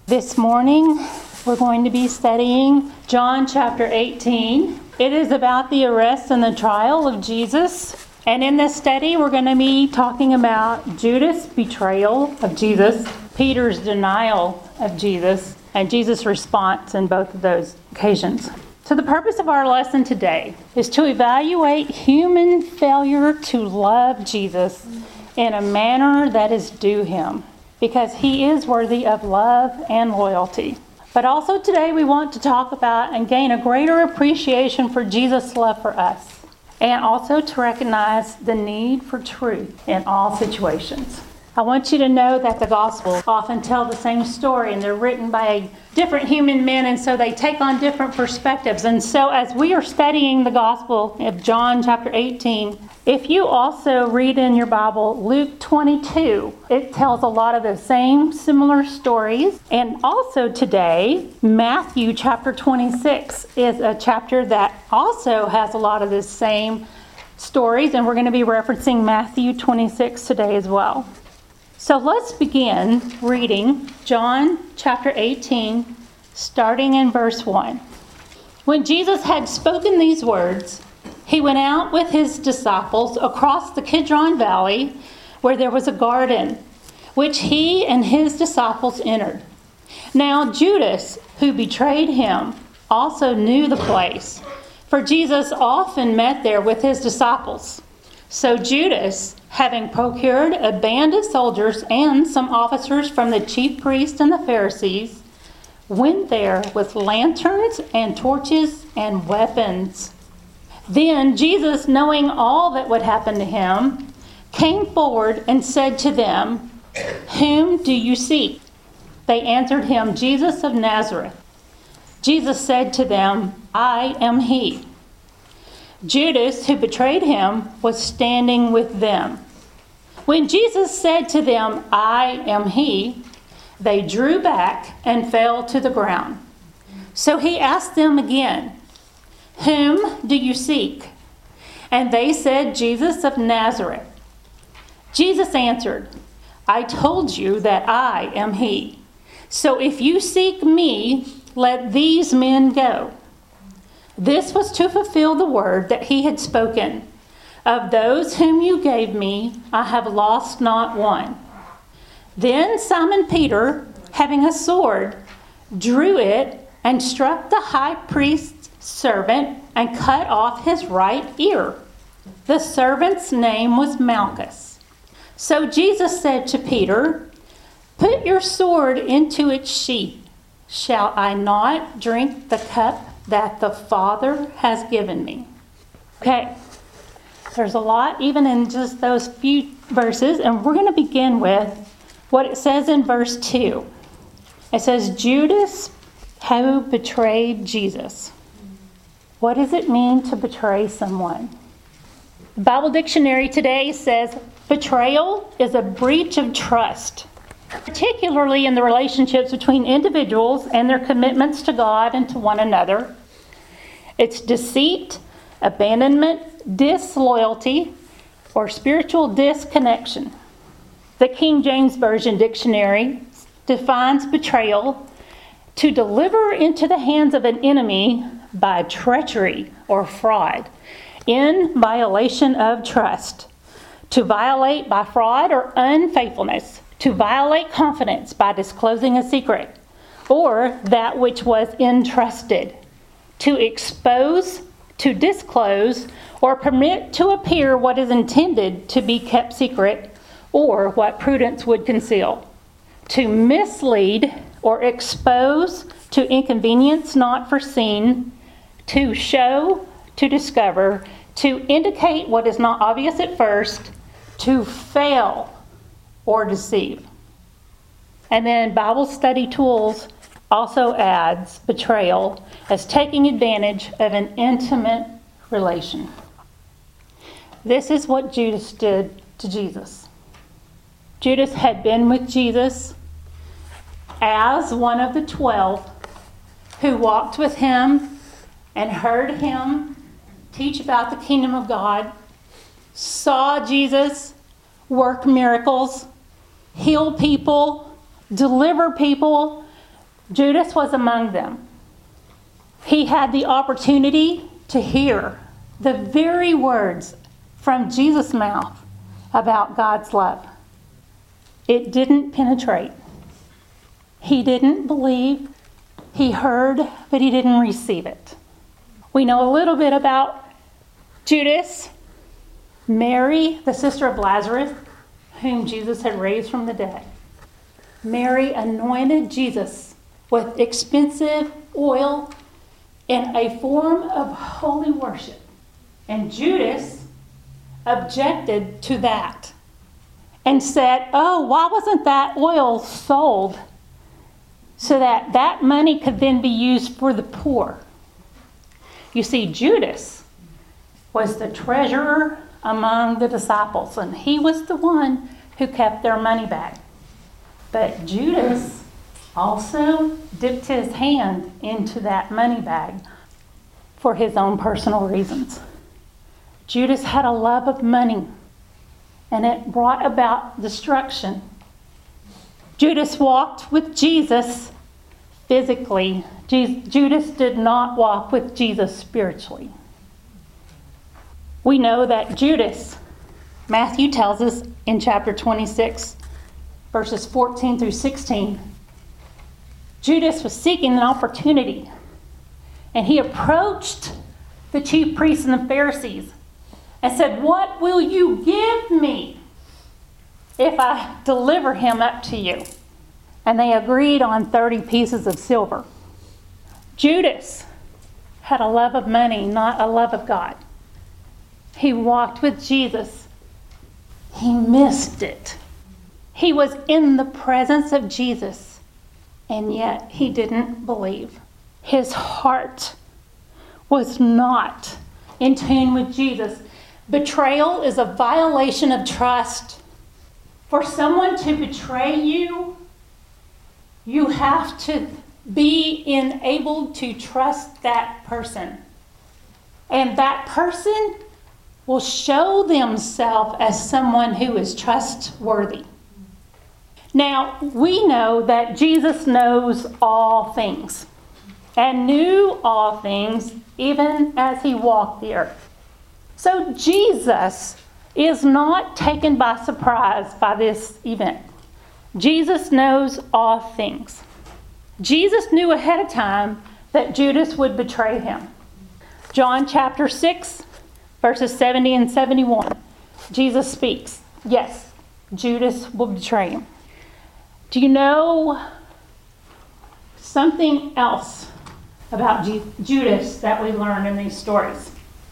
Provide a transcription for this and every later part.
This morning, we're going to be studying John chapter 18. It is about the arrest and the trial of Jesus. And in this study, we're going to be talking about Judas' betrayal of Jesus, Peter's denial of Jesus, and Jesus' response in both of those occasions. So the purpose of our lesson today is to evaluate human failure to love Jesus in a manner that is due him, because he is worthy of love and loyalty. But also today we want to talk about and gain a greater appreciation for Jesus' love for us, and also to recognize the need for truth in all situations. I want you to know that the Gospels often tell the same story, and they're written by different human men, and so they take on different perspectives. And so as we are studying the Gospel of John chapter 18, if you also read in your Bible Luke 22, it tells a lot of the same similar stories. And also today, Matthew chapter 26 is a chapter that also has a lot of the same stories, and we're going to be referencing Matthew 26 today as well. So let's begin reading John chapter 18, starting in verse 1. When Jesus had spoken these words, he went out with his disciples across the Kidron Valley, where there was a garden, which he and his disciples entered. Now Judas, who betrayed him, also knew the place, for Jesus often met there with his disciples. So Judas, having procured a band of soldiers and some officers from the chief priests and the Pharisees, went there with lanterns and torches and weapons. Then Jesus, knowing all that would happen to him, came forward and said to them, "Whom do you seek?" They answered him, "Jesus of Nazareth." Jesus said to them, "I am he." Judas, who betrayed him, was standing with them. When Jesus said to them, "I am he," they drew back and fell to the ground. So he asked them again, "Whom do you seek?" And they said, "Jesus of Nazareth." Jesus answered, "I told you that I am he. So if you seek me, let these men go." This was to fulfill the word that he had spoken. "Of those whom you gave me, I have lost not one." Then Simon Peter, having a sword, drew it and struck the high priest's servant and cut off his right ear. The servant's name was Malchus. So Jesus said to Peter, "Put your sword into its sheath. Shall I not drink the cup that the Father has given me?" Okay, there's a lot even in just those few verses, and we're going to begin with what it says in verse 2. It says, Judas, who betrayed Jesus. What does it mean to betray someone? The Bible Dictionary today says, betrayal is a breach of trust, particularly in the relationships between individuals and their commitments to God and to one another. It's deceit, abandonment, disloyalty, or spiritual disconnection. The King James Version Dictionary defines betrayal to deliver into the hands of an enemy by treachery or fraud, in violation of trust, to violate by fraud or unfaithfulness, to violate confidence by disclosing a secret, or that which was entrusted, to expose, to disclose, or permit to appear what is intended to be kept secret, or what prudence would conceal, to mislead or expose to inconvenience not foreseen, to show, to discover, to indicate what is not obvious at first, to fail or deceive. And then Bible Study Tools also adds betrayal as taking advantage of an intimate relation. This is what Judas did to Jesus. Judas had been with Jesus as one of the 12 who walked with him and heard him teach about the kingdom of God, saw Jesus work miracles, heal people, deliver people, Judas was among them. He had the opportunity to hear the very words from Jesus' mouth about God's love. It didn't penetrate. He didn't believe. He heard, but he didn't receive it. We know a little bit about Judas, Mary, the sister of Lazarus, whom Jesus had raised from the dead. Mary anointed Jesus with expensive oil in a form of holy worship. And Judas objected to that and said, oh, why wasn't that oil sold so that that money could then be used for the poor? You see, Judas was the treasurer among the disciples, and he was the one who kept their money bag. But Judas also dipped his hand into that money bag for his own personal reasons. Judas had a love of money, and it brought about destruction. Judas walked with Jesus physically. Judas did not walk with Jesus spiritually. We know that Judas, Matthew tells us in chapter 26, verses 14 through 16, Judas was seeking an opportunity, and he approached the chief priests and the Pharisees and said, what will you give me if I deliver him up to you? And they agreed on 30 pieces of silver. Judas had a love of money, not a love of God. He walked with Jesus. He missed it. He was in the presence of Jesus, and yet he didn't believe. His heart was not in tune with Jesus. Betrayal is a violation of trust. For someone to betray you, you have to be enabled to trust that person. And that person will show themselves as someone who is trustworthy. Now, we know that Jesus knows all things and knew all things even as he walked the earth. So Jesus is not taken by surprise by this event. Jesus knows all things. Jesus knew ahead of time that Judas would betray him. John chapter 6, verses 70 and 71. Jesus speaks. Yes, Judas will betray him. Do you know something else about Judas that we learn in these stories?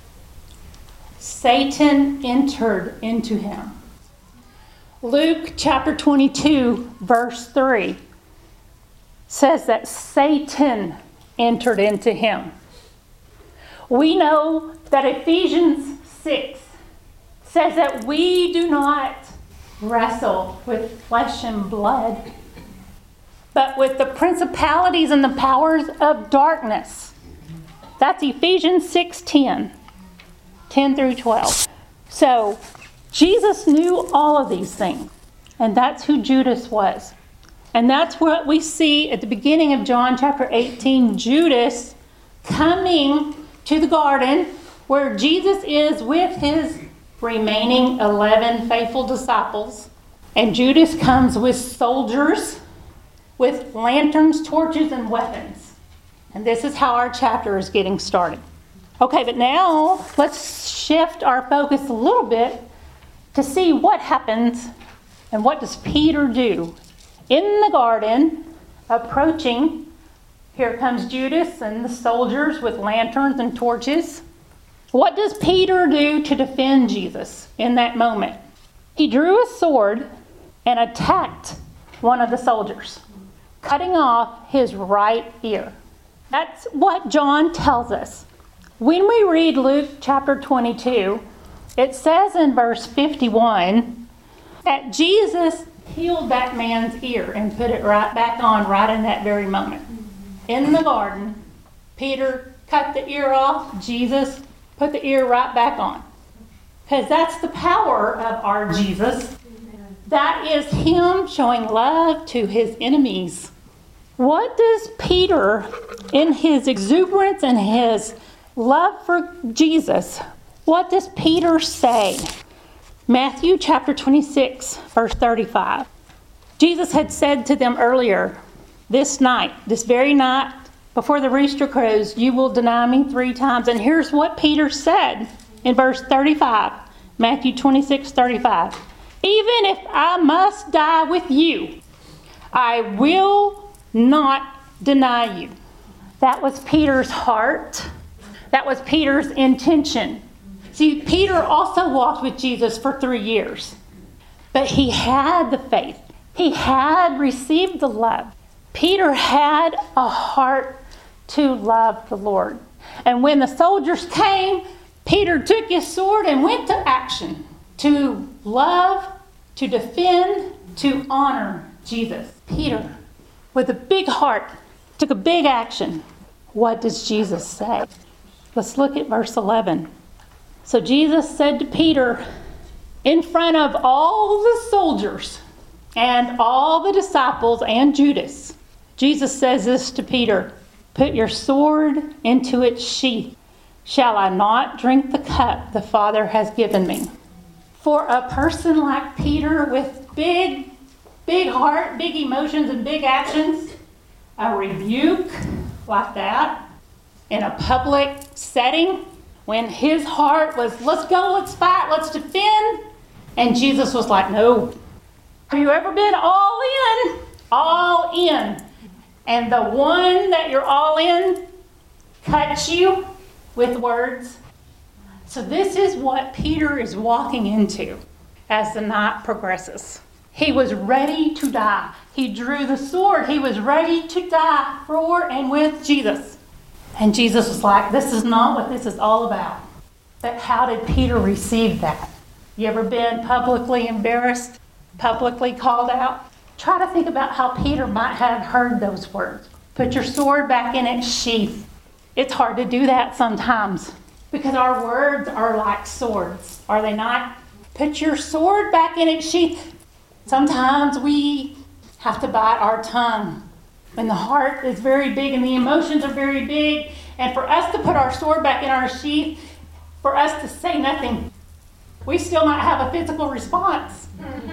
Satan entered into him. Luke chapter 22, verse 3 says that Satan entered into him. We know that Ephesians 6 says that we do not wrestle with flesh and blood, but with the principalities and the powers of darkness. That's Ephesians 6:10, 10 through 12. So Jesus knew all of these things, and that's who Judas was. And that's what we see at the beginning of John chapter 18, Judas coming to the garden where Jesus is with his remaining 11 faithful disciples. And Judas comes with soldiers, with lanterns, torches, and weapons. And this is how our chapter is getting started. Okay, but now let's shift our focus a little bit to see what happens and what does Peter do in the garden, approaching. Here comes Judas and the soldiers with lanterns and torches. What does Peter do to defend Jesus in that moment? He drew a sword and attacked one of the soldiers, cutting off his right ear. That's what John tells us. When we read Luke chapter 22, it says in verse 51 that Jesus healed that man's ear and put it right back on right in that very moment. In the garden, Peter cut the ear off. Jesus put the ear right back on. Because that's the power of our Jesus. That is him showing love to his enemies. What does Peter, in his exuberance and his love for Jesus, what does Peter say? Matthew chapter 26, verse 35. Jesus had said to them earlier, this very night, before the rooster crows, you will deny me 3 times. And here's what Peter said in verse 35, Matthew 26, 35. Even if I must die with you, I will not deny you. That was Peter's heart. That was Peter's intention. See, Peter also walked with Jesus for 3 years. But he had the faith. He had received the love. Peter had a heart to love the Lord. And when the soldiers came, Peter took his sword and went to action to love, to defend, to honor Jesus. Peter, with a big heart, took a big action. What does Jesus say? Let's look at verse 11. So Jesus said to Peter, in front of all the soldiers and all the disciples and Judas, Jesus says this to Peter, put your sword into its sheath. Shall I not drink the cup the Father has given me? For a person like Peter with big heart, big emotions, and big actions, a rebuke like that in a public setting, when his heart was, let's go, let's fight, let's defend, and Jesus was like, no. Have you ever been all in? All in. And the one that you're all in cuts you with words. So this is what Peter is walking into as the night progresses. He was ready to die. He drew the sword. He was ready to die for and with Jesus. And Jesus was like, this is not what this is all about. But how did Peter receive that? You ever been publicly embarrassed, publicly called out? Try to think about how Peter might have heard those words. Put your sword back in its sheath. It's hard to do that sometimes because our words are like swords, are they not? Put your sword back in its sheath. Sometimes we have to bite our tongue when the heart is very big and the emotions are very big. And for us to put our sword back in our sheath, for us to say nothing, we still might have a physical response.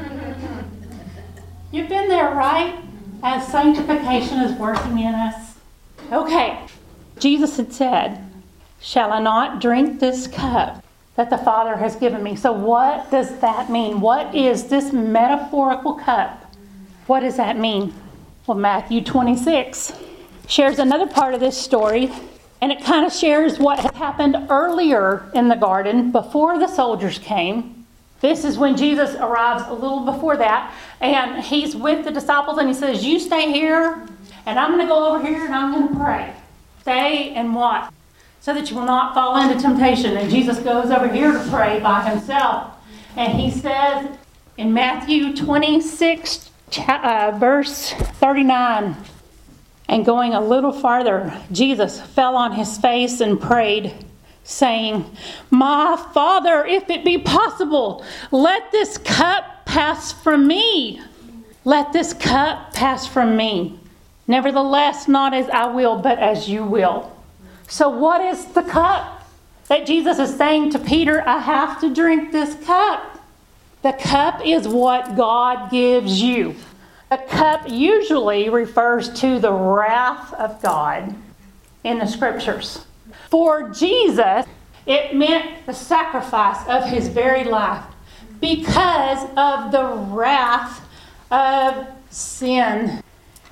You've been there, right? As sanctification is working in us. Okay, Jesus had said, shall I not drink this cup that the Father has given me? So what does that mean? What is this metaphorical cup? What does that mean? Well, Matthew 26 shares another part of this story, and it kind of shares what had happened earlier in the garden before the soldiers came. This is when Jesus arrives a little before that, and he's with the disciples, and he says, you stay here, and I'm going to go over here, and I'm going to pray. Stay and watch, so that you will not fall into temptation. And Jesus goes over here to pray by himself. And he says in Matthew 26, verse 39, and going a little farther, Jesus fell on his face and prayed, saying, my Father, if it be possible, let this cup pass from me. Let this cup pass from me. Nevertheless, not as I will, but as you will. So what is the cup that Jesus is saying to Peter? I have to drink this cup. The cup is what God gives you. The cup usually refers to the wrath of God in the scriptures. For Jesus, it meant the sacrifice of his very life because of the wrath of sin.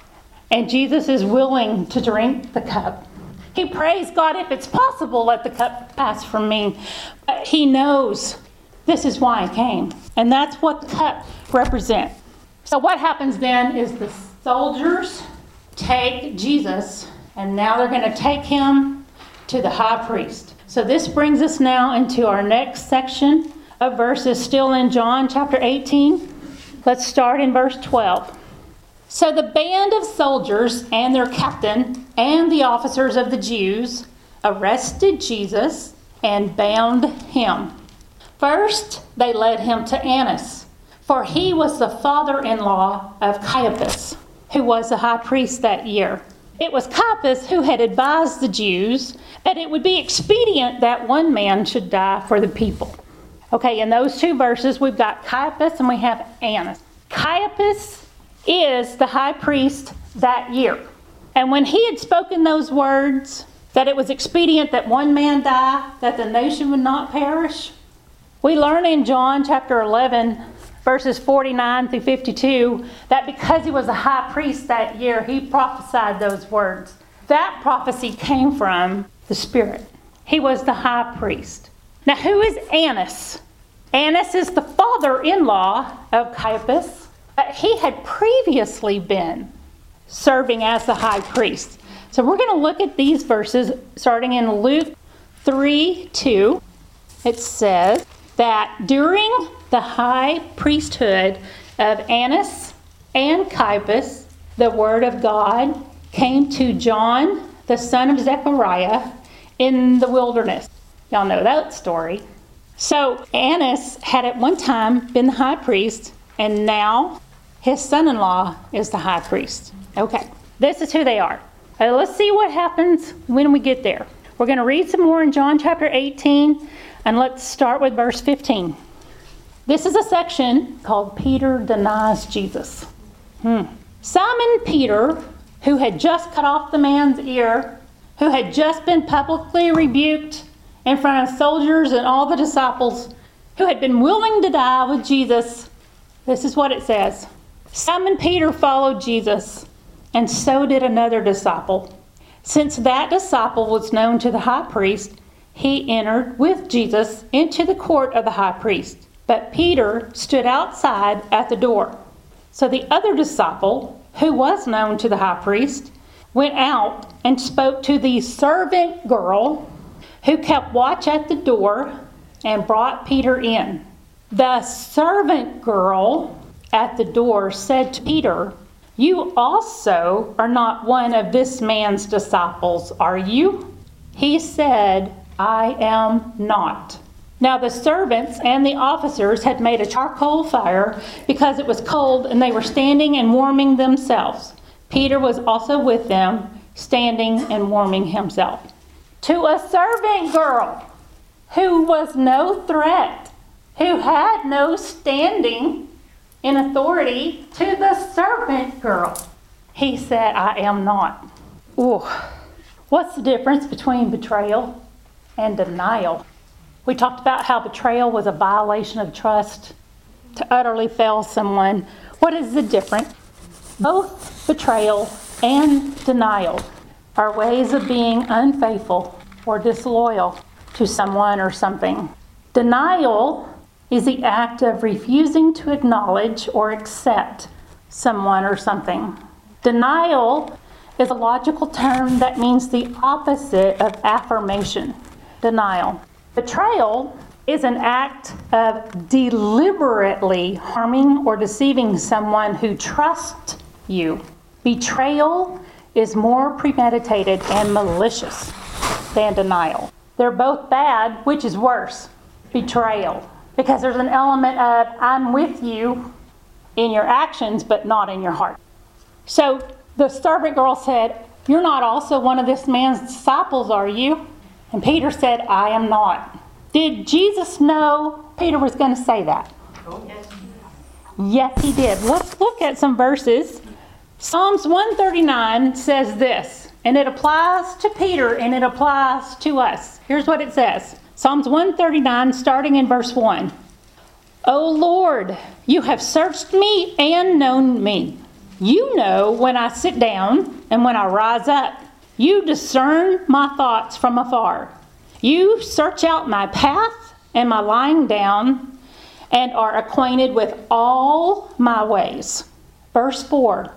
And Jesus is willing to drink the cup. He prays, God, if it's possible, let the cup pass from me. But he knows this is why he came. And that's what the cup represents. So what happens then is the soldiers take Jesus, and now they're going to take him to the high priest. So this brings us now into our next section of verses still in John chapter 18. Let's start in verse 12. So the band of soldiers and their captain and the officers of the Jews arrested Jesus and bound him. First, they led him to Annas, for he was the father-in-law of Caiaphas. who was the high priest that year. It was Caiaphas who had advised the Jews that it would be expedient that one man should die for the people. Okay, in those two verses, we've got Caiaphas and we have Annas. Caiaphas is the high priest that year. And when he had spoken those words, that it was expedient that one man die, that the nation would not perish, we learn in John chapter 11, verses 49 through 52, that because he was a high priest that year, he prophesied those words. That prophecy came from the Spirit. He was the high priest. Now, who is Annas? Annas is the father-in-law of Caiaphas. He had previously been serving as the high priest. So we're going to look at these verses starting in Luke 3:2. It says that during the high priesthood of Annas and Caiaphas, the word of God came to John, the son of Zechariah, in the wilderness. Y'all know that story. So Annas had at one time been the high priest, and now his son-in-law is the high priest. Okay, this is who they are. Let's see what happens when we get there. We're going to read some more in John chapter 18, and let's start with verse 15. This is a section called Peter Denies Jesus. Simon Peter, who had just cut off the man's ear, who had just been publicly rebuked in front of soldiers and all the disciples, who had been willing to die with Jesus, this is what it says. Simon Peter followed Jesus, and so did another disciple. Since that disciple was known to the high priest, he entered with Jesus into the court of the high priest. But Peter stood outside at the door. So the other disciple, who was known to the high priest, went out and spoke to the servant girl who kept watch at the door and brought Peter in. The servant girl at the door said to Peter, "You also are not one of this man's disciples, are you?" He said, "I am not." Now the servants and the officers had made a charcoal fire because it was cold, and they were standing and warming themselves. Peter was also with them, standing and warming himself. To a servant girl who was no threat, who had no standing in authority, to the servant girl, he said, "I am not." Ooh. What's the difference between betrayal and denial? We talked about how betrayal was a violation of trust, to utterly fail someone. What is the difference? Both betrayal and denial are ways of being unfaithful or disloyal to someone or something. Denial is the act of refusing to acknowledge or accept someone or something. Denial is a logical term that means the opposite of affirmation. Denial. Betrayal is an act of deliberately harming or deceiving someone who trusts you. Betrayal is more premeditated and malicious than denial. They're both bad. Which is worse? Betrayal. Because there's an element of, I'm with you in your actions, but not in your heart. So the servant girl said, "You're not also one of this man's disciples, are you?" And Peter said, "I am not." Did Jesus know Peter was going to say that? Oh, yes. Yes, he did. Let's look at some verses. Psalms 139 says this, and it applies to Peter and it applies to us. Here's what it says. Psalms 139, starting in verse 1. "O Lord, you have searched me and known me. You know when I sit down and when I rise up. You discern my thoughts from afar. You search out my path and my lying down and are acquainted with all my ways." Verse 4.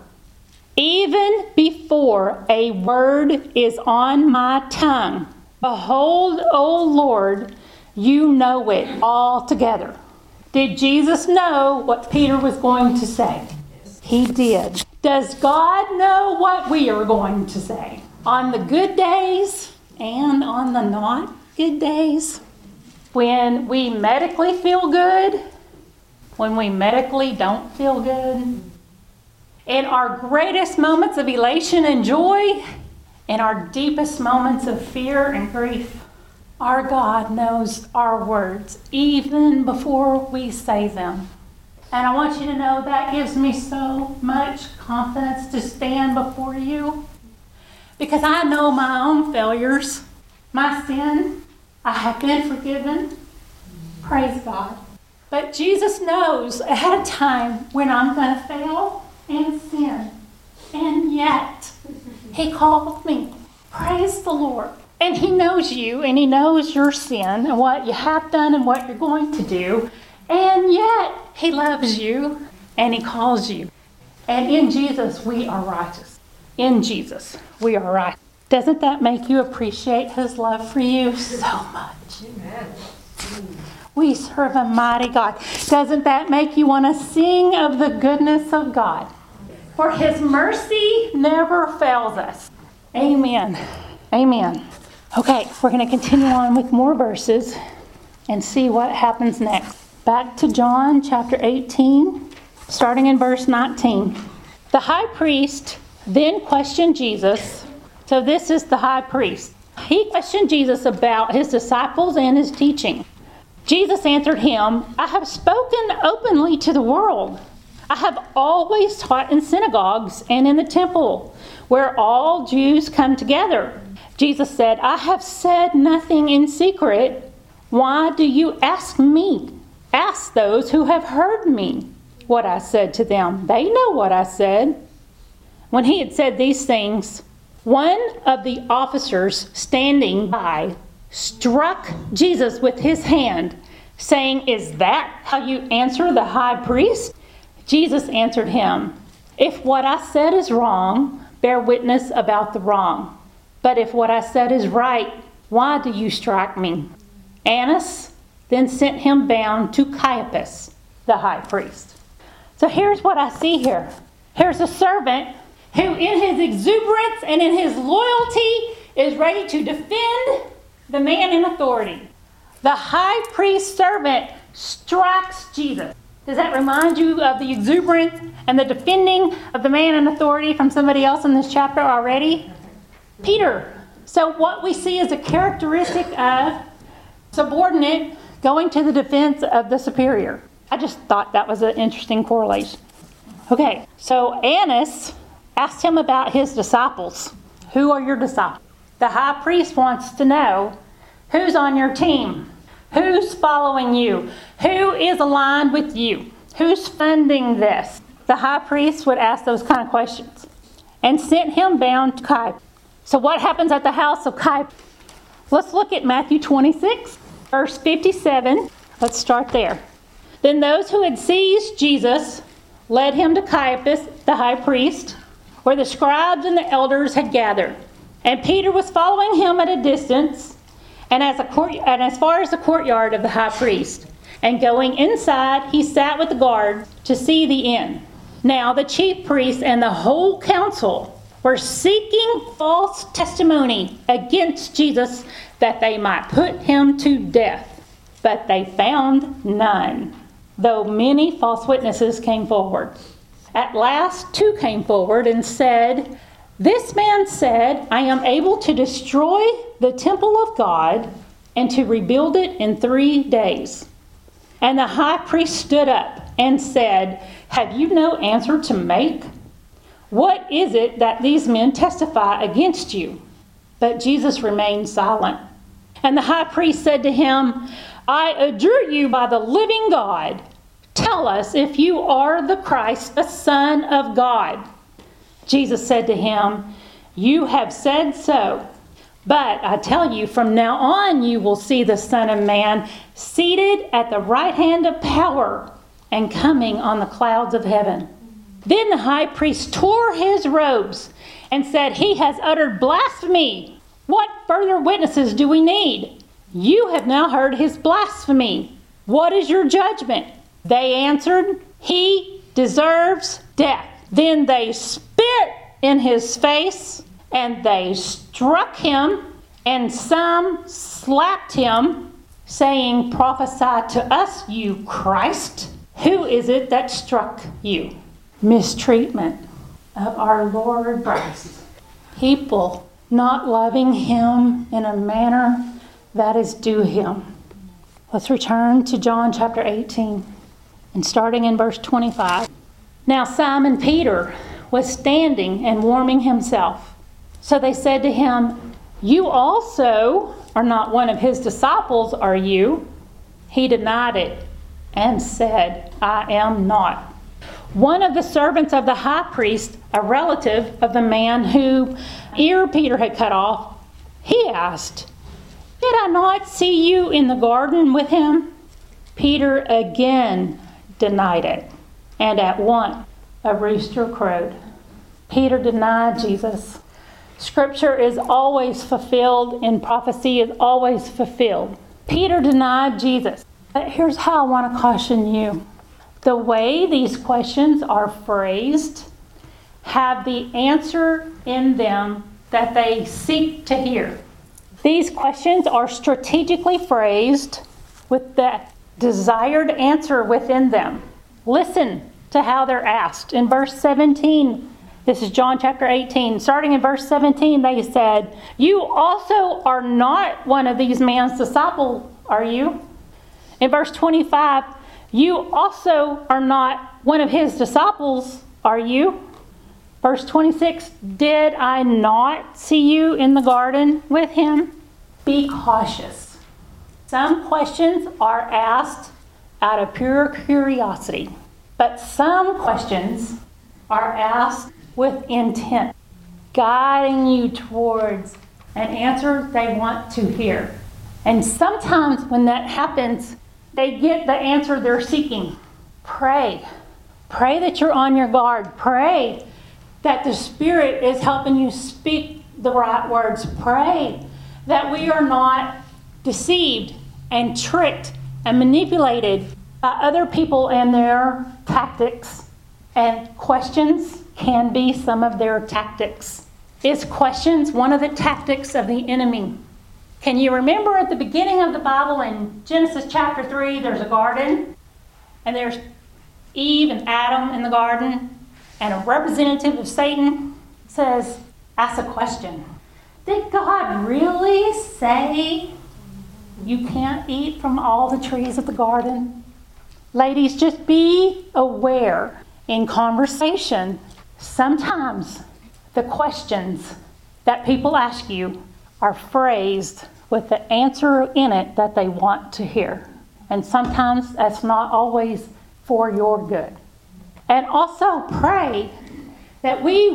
"Even before a word is on my tongue, behold, O Lord, you know it altogether." Did Jesus know what Peter was going to say? He did. Does God know what we are going to say? On the good days and on the not good days? When we medically feel good? When we medically don't feel good? In our greatest moments of elation and joy, in our deepest moments of fear and grief, our God knows our words even before we say them. And I want you to know that gives me so much confidence to stand before you, because I know my own failures, my sin. I have been forgiven. Praise God. But Jesus knows ahead of time when I'm going to fail and sin. And yet, He called me. Praise the Lord. And He knows you, and He knows your sin and what you have done and what you're going to do. And yet, He loves you, and He calls you. And in Jesus, we are righteous. In Jesus, we are right. Doesn't that make you appreciate His love for you so much? Amen. We serve a mighty God. Doesn't that make you want to sing of the goodness of God? For His mercy never fails us. Amen. Amen. Okay, we're going to continue on with more verses and see what happens next. Back to John chapter 18, starting in verse 19. The high priest then questioned Jesus. So this is the high priest. He questioned Jesus about His disciples and His teaching. Jesus answered him, I have spoken openly to the world. I have always taught in synagogues and in the temple, where all Jews come together. Jesus said, I have said nothing in secret. Why do you ask me? Ask those who have heard me what I said to them. They know what I said. When He had said these things, one of the officers standing by struck Jesus with his hand, saying, Is that how you answer the high priest? Jesus answered him, If what I said is wrong, bear witness about the wrong. But if what I said is right, why do you strike me? Annas then sent him bound to Caiaphas, the high priest. So here's what I see here. Here's a servant who in his exuberance and in his loyalty is ready to defend the man in authority. The high priest servant strikes Jesus. Does that remind you of the exuberance and the defending of the man in authority from somebody else in this chapter already? Peter. So what we see is a characteristic of subordinate going to the defense of the superior. I just thought that was an interesting correlation. Okay, so Annas asked him about his disciples. Who are your disciples? The high priest wants to know who's on your team, who's following you, who is aligned with you, who's funding this. The high priest would ask those kind of questions and sent him bound to Caiaphas. So what happens at the house of Caiaphas? Let's look at Matthew 26, verse 57. Let's start there. Then those who had seized Jesus led him to Caiaphas, the high priest, where the scribes and the elders had gathered. And Peter was following him at a distance, and as far as the courtyard of the high priest. And going inside, he sat with the guard to see the end. Now the chief priests and the whole council were seeking false testimony against Jesus that they might put him to death. But they found none, though many false witnesses came forward. At last, two came forward and said, This man said, I am able to destroy the temple of God and to rebuild it in 3 days. And the high priest stood up and said, Have you no answer to make? What is it that these men testify against you? But Jesus remained silent. And the high priest said to him, I adjure you by the living God, tell us if you are the Christ, the Son of God. Jesus said to him, You have said so. But I tell you, from now on you will see the Son of Man seated at the right hand of power and coming on the clouds of heaven. Then the high priest tore his robes and said, He has uttered blasphemy. What further witnesses do we need? You have now heard his blasphemy. What is your judgment? They answered, He deserves death. Then they spit in his face, and they struck him, and some slapped him, saying, Prophesy to us, you Christ. Who is it that struck you? Mistreatment. of our Lord Christ. People not loving him in a manner that is due him. Let's return to John chapter 18 and starting in verse 25. Now Simon Peter was standing and warming himself. So they said to him, "You also are not one of his disciples, are you?" He denied it and said, "I am not." One of the servants of the high priest, a relative of the man whose ear Peter had cut off, he asked, "Did I not see you in the garden with him?" Peter again denied it, and at once a rooster crowed. Peter denied Jesus. Scripture is always fulfilled and prophecy is always fulfilled. Peter denied Jesus. But here's how I want to caution you. The way these questions are phrased have the answer in them that they seek to hear. These questions are strategically phrased with the desired answer within them. Listen to how they're asked. In verse 17, this is John chapter 18. Starting in verse 17, they said, "You also are not one of these man's disciples, are you?" In verse 25, "You also are not one of his disciples, are you?" Verse 26, "Did I not see you in the garden with him?" Be cautious. Some questions are asked out of pure curiosity, but some questions are asked with intent, guiding you towards an answer they want to hear. And sometimes when that happens, they get the answer they're seeking. Pray. Pray that you're on your guard. Pray that the Spirit is helping you speak the right words. Pray that we are not deceived and tricked and manipulated by other people and their tactics. And questions can be some of their tactics. Is questions one of the tactics of the enemy? Can you remember at the beginning of the Bible in Genesis chapter 3, there's a garden, and there's Eve and Adam in the garden, and a representative of Satan says, "Ask a question. Did God really say you can't eat from all the trees of the garden?" Ladies, just be aware in conversation, sometimes the questions that people ask you are phrased with the answer in it that they want to hear. And sometimes that's not always for your good. And also pray that we,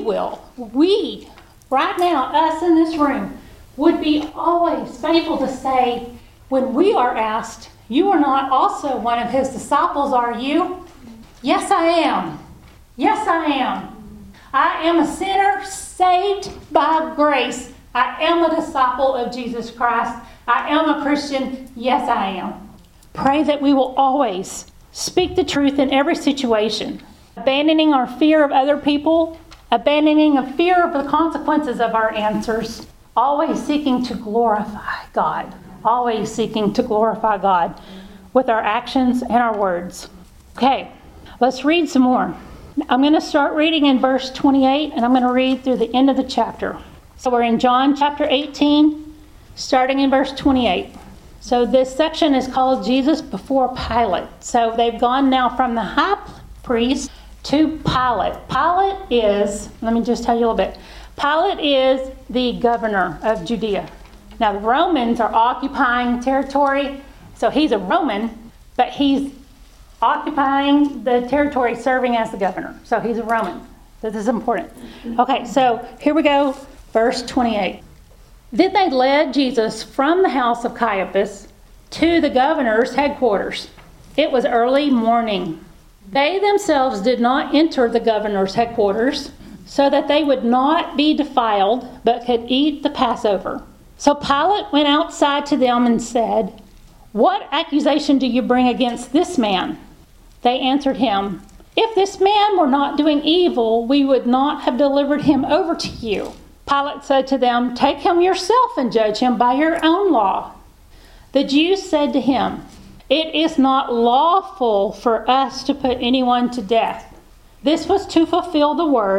right now, us in this room, would be always faithful to say, when we are asked, "You are not also one of his disciples, are you?" "Yes, I am. Yes, I am. I am a sinner saved by grace. I am a disciple of Jesus Christ. I am a Christian. Yes, I am." Pray that we will always speak the truth in every situation, abandoning our fear of other people, abandoning a fear of the consequences of our answers, always seeking to glorify God, always seeking to glorify God with our actions and our words. Okay, let's read some more. I'm going to start reading in verse 28, and I'm going to read through the end of the chapter. So we're in John chapter 18, starting in verse 28. So this section is called Jesus before Pilate. So they've gone now from the high priest to Pilate. Pilate is, let me just tell you a little bit. Pilate is the governor of Judea. Now the Romans are occupying territory, so he's a Roman, but he's occupying the territory serving as the governor. So he's a Roman. So this is important. Okay, so here we go, verse 28. Then they led Jesus from the house of Caiaphas to the governor's headquarters. It was early morning. They themselves did not enter the governor's headquarters, so that they would not be defiled, but could eat the Passover. So Pilate went outside to them and said, "What accusation do you bring against this man?" They answered him, "If this man were not doing evil, we would not have delivered him over to you." Pilate said to them, "Take him yourself and judge him by your own law." The Jews said to him, "It is not lawful for us to put anyone to death." This was to fulfill the word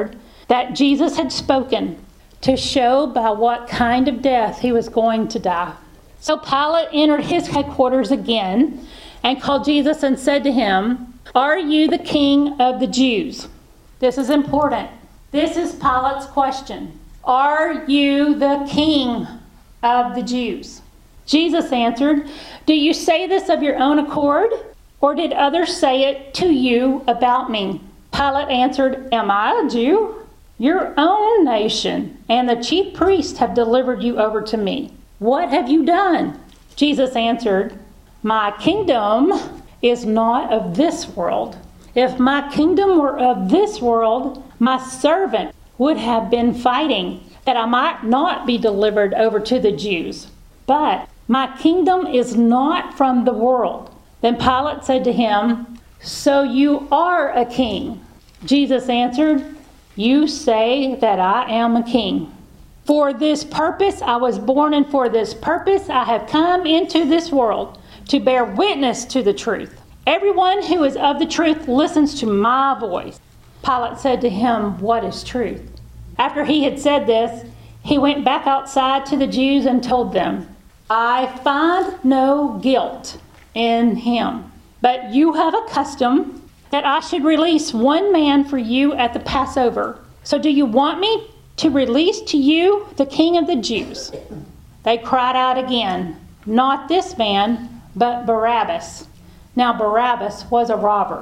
that Jesus had spoken to show by what kind of death he was going to die. So Pilate entered his headquarters again and called Jesus and said to him, "Are you the king of the Jews?" This is important. This is Pilate's question. Are you the king of the Jews? Jesus answered, "Do you say this of your own accord, or did others say it to you about me?" Pilate answered, "Am I a Jew? Your own nation and the chief priests have delivered you over to me. What have you done?" Jesus answered, "My kingdom is not of this world. If my kingdom were of this world, my servant would have been fighting that I might not be delivered over to the Jews. But my kingdom is not from the world." Then Pilate said to him, "So you are a king?" Jesus answered, "You say that I am a king. For this purpose I was born, and for this purpose I have come into this world, to bear witness to the truth. Everyone who is of the truth listens to my voice." Pilate said to him, "What is truth?" After he had said this, he went back outside to the Jews and told them, "I find no guilt in him. But you have a custom that I should release one man for you at the Passover. So do you want me to release to you the king of the Jews?" They cried out again, "Not this man, but Barabbas." Now Barabbas was a robber.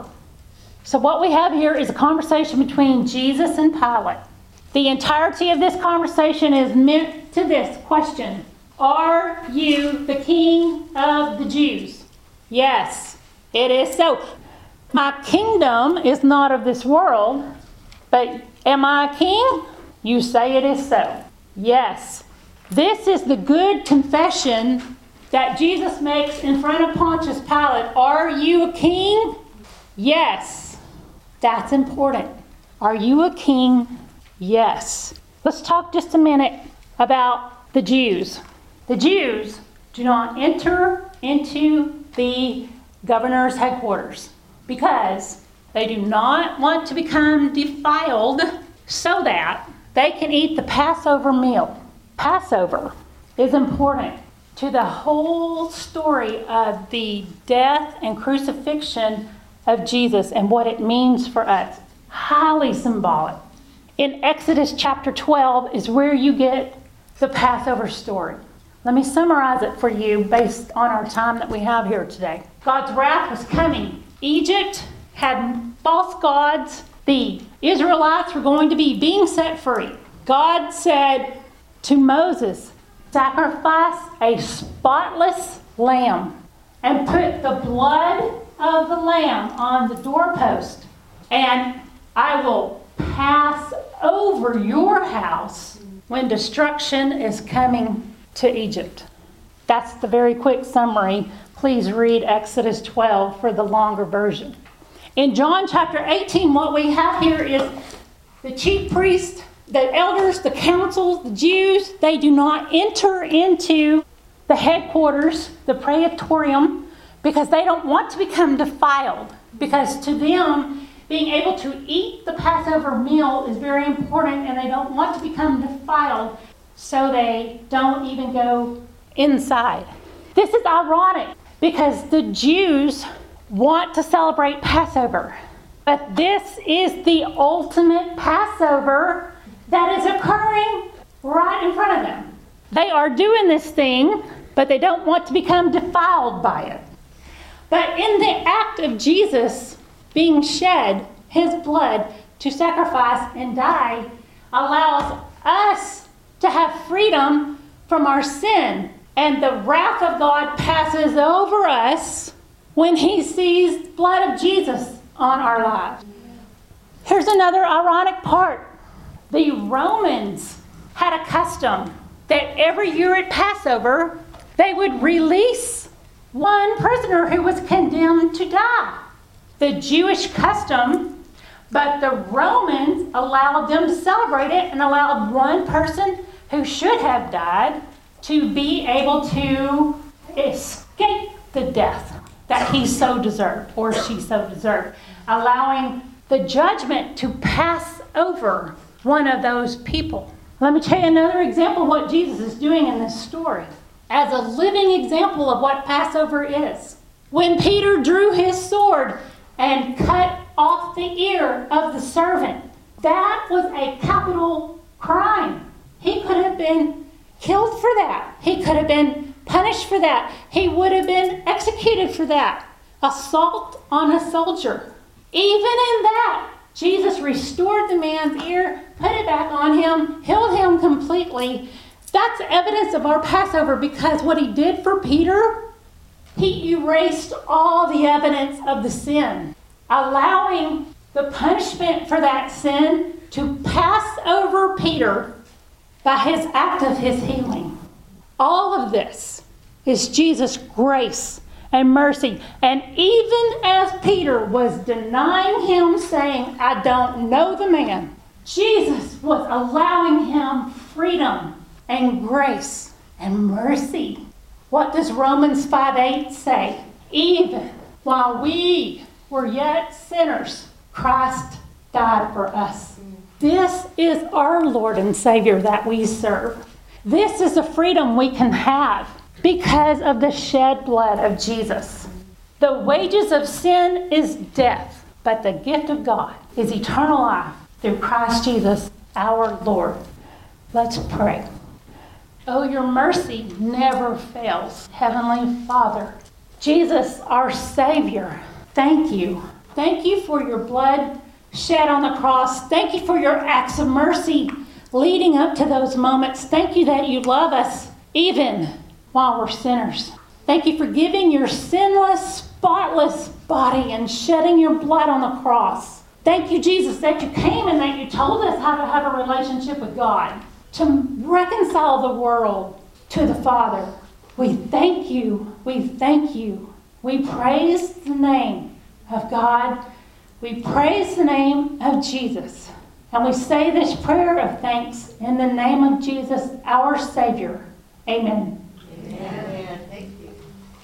So what we have here is a conversation between Jesus and Pilate. The entirety of this conversation is meant to this question: Are you the king of the Jews? Yes, it is so. My kingdom is not of this world, but am I a king? You say it is so. Yes. This is the good confession that Jesus makes in front of Pontius Pilate. Are you a king? Yes. That's important. Are you a king? Yes. Let's talk just a minute about the Jews. The Jews do not enter into the governor's headquarters because they do not want to become defiled so that they can eat the Passover meal. Passover is important to the whole story of the death and crucifixion of Jesus and what it means for us. Highly symbolic. In Exodus chapter 12 is where you get the Passover story. Let me summarize it for you based on our time that we have here today. God's wrath was coming. Egypt had false gods. The Israelites were going to be being set free. God said to Moses, "Sacrifice a spotless lamb and put the blood of the lamb on the doorpost, and I will pass over your house when destruction is coming to Egypt." That's the very quick summary. Please read Exodus 12 for the longer version. In John chapter 18, what we have here is the chief priests, the elders, the councils, the Jews, they do not enter into the headquarters, the praetorium, because they don't want to become defiled. Because to them, being able to eat the Passover meal is very important, and they don't want to become defiled, so they don't even go inside. This is ironic because the Jews want to celebrate Passover, but this is the ultimate Passover that is occurring right in front of them. They are doing this thing, but they don't want to become defiled by it. But in the act of Jesus being shed, his blood to sacrifice and die allows us to have freedom from our sin. And the wrath of God passes over us when he sees the blood of Jesus on our lives. Here's another ironic part. The Romans had a custom that every year at Passover, they would release one prisoner who was condemned to die. The Jewish custom, but the Romans allowed them to celebrate it and allowed one person who should have died to be able to escape the death that he so deserved or she so deserved, allowing the judgment to pass over one of those people. Let me tell you another example of what Jesus is doing in this story as a living example of what Passover is. When Peter drew his sword and cut off the ear of the servant, that was a capital crime. He could have been killed for that. He could have been punished for that. He would have been executed for that. Assault on a soldier. Even in that, Jesus restored the man's ear, put it back on him, healed him completely. That's evidence of our Passover, because what he did for Peter, he erased all the evidence of the sin, allowing the punishment for that sin to pass over Peter by his act of his healing. All of this is Jesus' grace and mercy. And even as Peter was denying him, saying, I don't know the man, Jesus was allowing him freedom and grace and mercy. What does Romans 5:8 say? Even while we were yet sinners, Christ died for us. This is our Lord and Savior that we serve. This is the freedom we can have because of the shed blood of Jesus. The wages of sin is death, but the gift of God is eternal life through Christ Jesus, our Lord. Let's pray. Oh, your mercy never fails, Heavenly Father. Jesus, our Savior, thank you. Thank you for your blood shed on the cross. Thank you for your acts of mercy leading up to those moments. Thank you that you love us even while we're sinners. Thank you for giving your sinless, spotless body and shedding your blood on the cross. Thank you, Jesus, that you came and that you told us how to have a relationship with God, to reconcile the world to the Father. We thank you. We thank you. We praise the name of God. We praise the name of Jesus. And we say this prayer of thanks in the name of Jesus, our Savior. Amen.